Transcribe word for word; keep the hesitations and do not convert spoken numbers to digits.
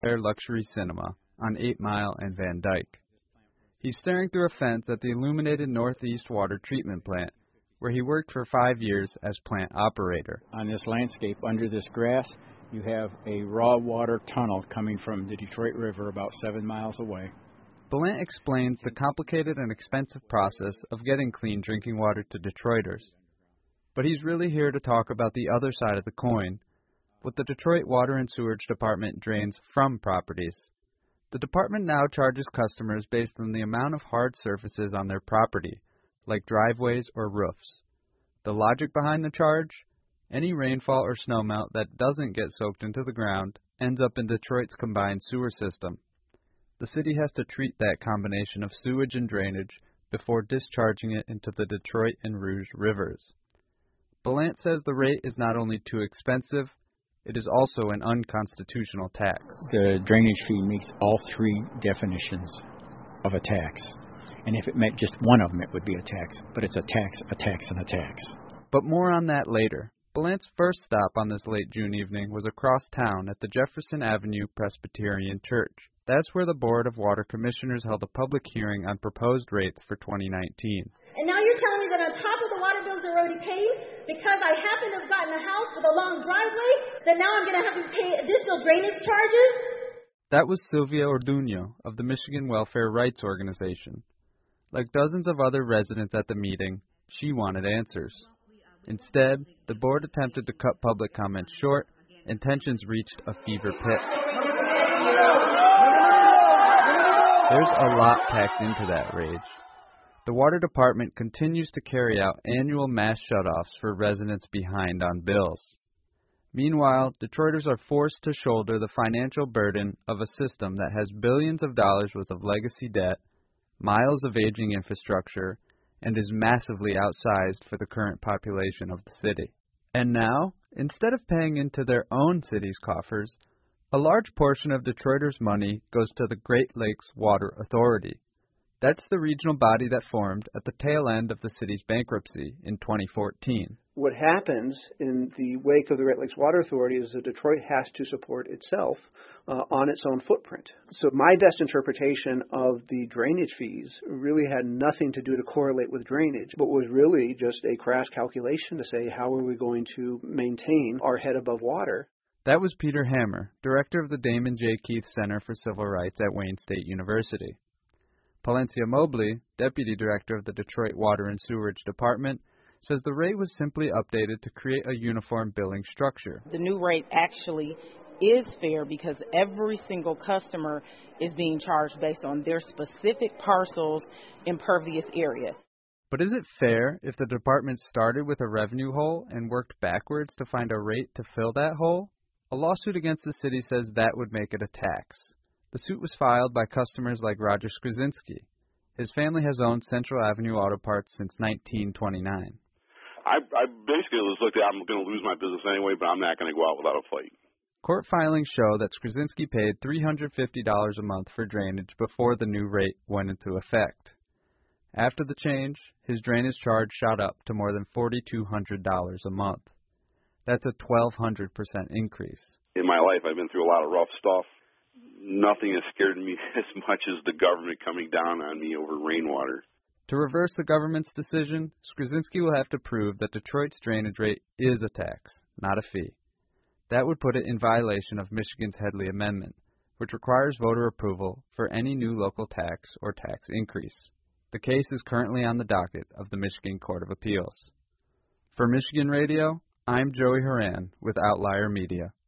Air Luxury Cinema on eight mile and Van Dyke. He's staring through a fence at the illuminated Northeast Water Treatment Plant, where he worked for five years as plant operator. On this landscape, under this grass, you have a raw water tunnel coming from the Detroit River about seven miles away. Belant explains the complicated and expensive process of getting clean drinking water to Detroiters. But he's really here to talk about the other side of the coin, what the Detroit Water and Sewerage Department drains from properties. The department now charges customers based on the amount of hard surfaces on their property, like driveways or roofs. The logic behind the charge? Any rainfall or snowmelt that doesn't get soaked into the ground ends up in Detroit's combined sewer system. The city has to treat that combination of sewage and drainage before discharging it into the Detroit and Rouge rivers. Belant says the rate is not only too expensive, it is also an unconstitutional tax. The drainage fee meets all three definitions of a tax. And if it meant just one of them, it would be a tax. But it's a tax, a tax, and a tax. But more on that later. Belant's first stop on this late June evening was across town at the Jefferson Avenue Presbyterian Church. That's where the Board of Water Commissioners held a public hearing on proposed rates for twenty nineteen. And now you're telling me that on top of the water bills they're already paid, because I happen to have gotten a house with a long driveway, that now I'm going to have to pay additional drainage charges? That was Sylvia Orduño of the Michigan Welfare Rights Organization. Like dozens of other residents at the meeting, she wanted answers. Instead, the board attempted to cut public comments short, and tensions reached a fever pitch. There's a lot packed into that rage. The Water Department continues to carry out annual mass shutoffs for residents behind on bills. Meanwhile, Detroiters are forced to shoulder the financial burden of a system that has billions of dollars worth of legacy debt, miles of aging infrastructure, and is massively outsized for the current population of the city. And now, instead of paying into their own city's coffers, a large portion of Detroiters' money goes to the Great Lakes Water Authority. That's the regional body that formed at the tail end of the city's bankruptcy in twenty fourteen. What happens in the wake of the Great Lakes Water Authority is that Detroit has to support itself uh, on its own footprint. So my best interpretation of the drainage fees really had nothing to do to correlate with drainage, but was really just a crass calculation to say, how are we going to maintain our head above water? That was Peter Hammer, director of the Damon J. Keith Center for Civil Rights at Wayne State University. Palencia Mobley, deputy director of the Detroit Water and Sewerage Department, says the rate was simply updated to create a uniform billing structure. The new rate actually is fair because every single customer is being charged based on their specific parcel's impervious area. But is it fair if the department started with a revenue hole and worked backwards to find a rate to fill that hole? A lawsuit against the city says that would make it a tax. The suit was filed by customers like Roger Skrzynski. His family has owned Central Avenue Auto Parts since nineteen twenty-nine. I, I basically just looked at I'm going to lose my business anyway, but I'm not going to go out without a fight. Court filings show that Skrzynski paid three hundred fifty dollars a month for drainage before the new rate went into effect. After the change, his drainage charge shot up to more than four thousand two hundred dollars a month. That's a twelve hundred percent increase. In my life, I've been through a lot of rough stuff. Nothing has scared me as much as the government coming down on me over rainwater. To reverse the government's decision, Skrzynski will have to prove that Detroit's drainage rate is a tax, not a fee. That would put it in violation of Michigan's Headley Amendment, which requires voter approval for any new local tax or tax increase. The case is currently on the docket of the Michigan Court of Appeals. For Michigan Radio, I'm Joey Horan with Outlier Media.